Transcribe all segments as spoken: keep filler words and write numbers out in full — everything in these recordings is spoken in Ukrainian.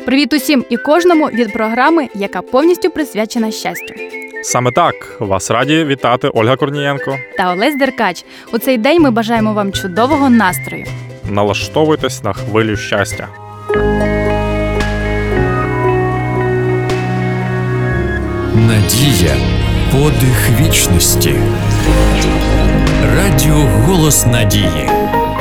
Привіт усім і кожному від програми, яка повністю присвячена щастю. Саме так. Вас раді вітати Ольга Корнієнко та Олесь Деркач. У цей день ми бажаємо вам чудового настрою. Налаштовуйтесь на хвилю щастя. Надія – подих вічності. Радіо «Голос надії».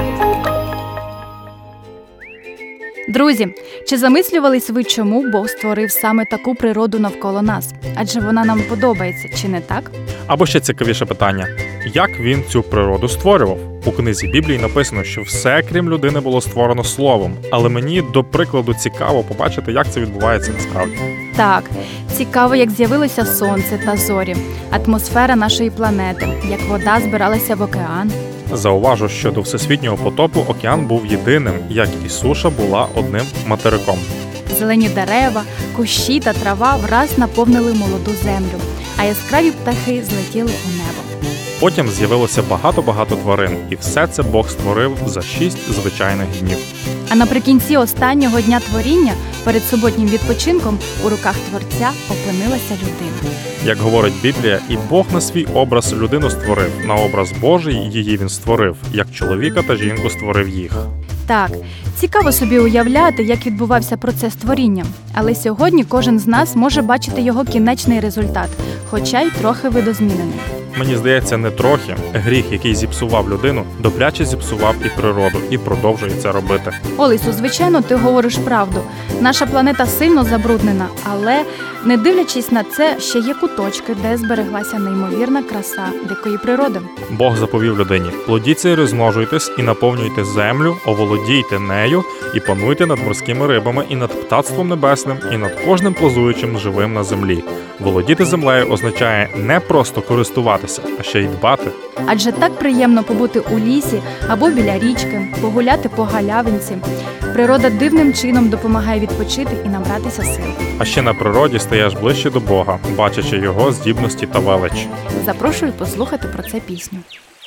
Друзі, чи замислювались ви, чому Бог створив саме таку природу навколо нас? Адже вона нам подобається, чи не так? Або ще цікавіше питання. Як він цю природу створював? У книзі Біблії написано, що все, крім людини, було створено словом. Але мені, до прикладу, цікаво побачити, як це відбувається насправді. Так, цікаво, як з'явилося сонце та зорі, атмосфера нашої планети, як вода збиралася в океан. Зауважу, що до всесвітнього потопу океан був єдиним, як і суша була одним материком. Зелені дерева, кущі та трава враз наповнили молоду землю, а яскраві птахи злетіли у небо. Потім з'явилося багато-багато тварин, і все це Бог створив за шість звичайних днів. А наприкінці останнього дня творіння, перед суботнім відпочинком, у руках Творця опинилася людина. Як говорить Біблія, і Бог на свій образ людину створив, на образ Божий її він створив, як чоловіка та жінку створив їх. Так, цікаво собі уявляти, як відбувався процес творіння. Але сьогодні кожен з нас може бачити його кінечний результат, хоча й трохи видозмінений. Мені здається, не трохи. Гріх, який зіпсував людину, добряче зіпсував і природу, і продовжує це робити. Олесю, звичайно, ти говориш правду. Наша планета сильно забруднена, але, не дивлячись на це, ще є куточки, де збереглася неймовірна краса дикої природи. Бог заповів людині: плодіться і розмножуйтесь, і наповнюйте землю, оволодійте нею, і пануйте над морськими рибами, і над птацтвом небесним, і над кожним плазуючим живим на землі. Володіти землею означає не просто користуватися, а ще й дбати. Адже так приємно побути у лісі або біля річки, погуляти по галявинці. Природа дивним чином допомагає відпочити і набратися сил. А ще на природі стаєш ближче до Бога, бачачи його здібності та велич. Запрошую послухати про це пісню.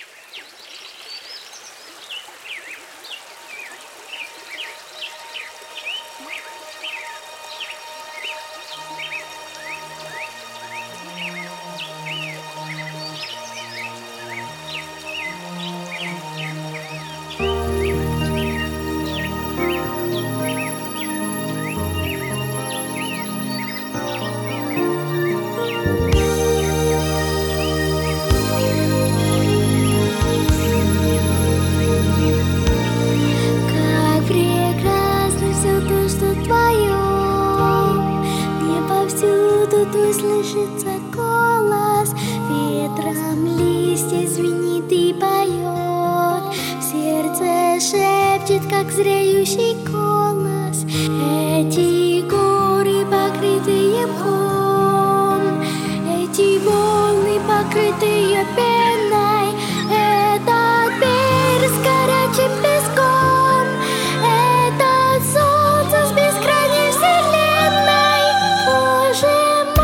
Слышится голос, ветром листья звенит и поет, в сердце шепчет, как зреющий голос. Эти горы, покрытые мхом, эти волны, покрытые пеной, этот берег с горячим песком, этот солнце с бескрайней вселенной. Боже,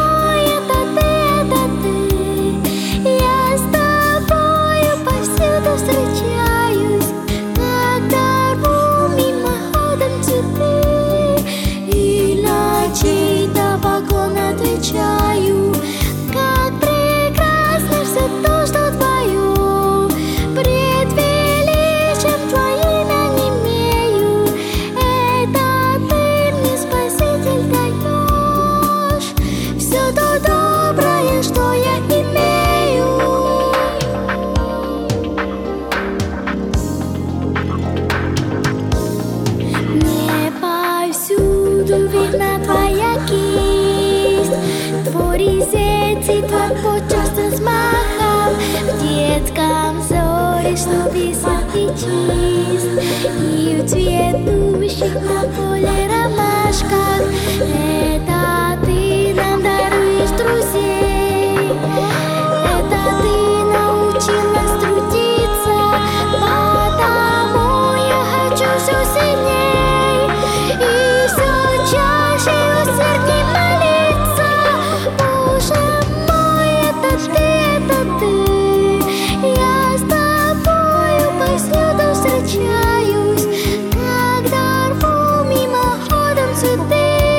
встречаюсь, когда рву мимоходом цветы, и на чей-то поклон отвечаю, как прекрасно все то, что твое, пред величием твоим я немею. Это ты мне, Спаситель, даешь все то доброе, что я имею. Видна твоя кисть, твой резец и твой почерк с взмахом, в детском взоре, что высокий чист, и в цветущих на поле ромашках. Это ты нам даруешь друзей, это ты научил нас трудиться, потому я хочу все сильней и все чаще усердней молиться. Боже мой, это ты, это ты, я с тобою повсюду встречаюсь, когда рву мимоходом цветы.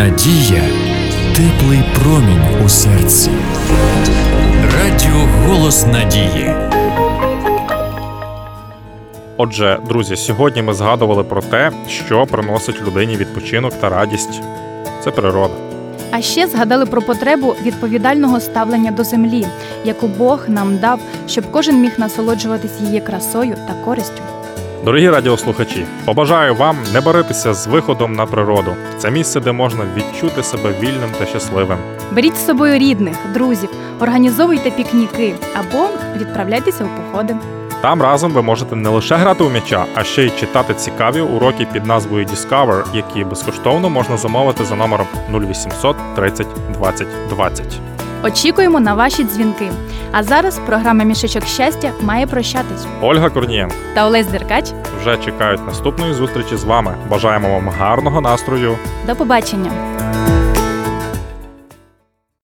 Надія теплий промінь у серці. Радіо Голос Надії. Отже, друзі, сьогодні ми згадували про те, що приносить людині відпочинок та радість. Це природа. А ще згадали про потребу відповідального ставлення до землі, яку Бог нам дав, щоб кожен міг насолоджуватись її красою та користю. Дорогі радіослухачі, побажаю вам не баритися з виходом на природу. Це місце, де можна відчути себе вільним та щасливим. Беріть з собою рідних, друзів, організовуйте пікніки або відправляйтеся у походи. Там разом ви можете не лише грати у м'яча, а ще й читати цікаві уроки під назвою Discover, які безкоштовно можна замовити за номером нуль вісімсот тридцять двадцять двадцять. Очікуємо на ваші дзвінки. А зараз програма «Мішечок щастя» має прощатись. Ольга Корнієнко Та Олесь Деркач. вже чекають наступної зустрічі з вами. Бажаємо вам гарного настрою. До побачення!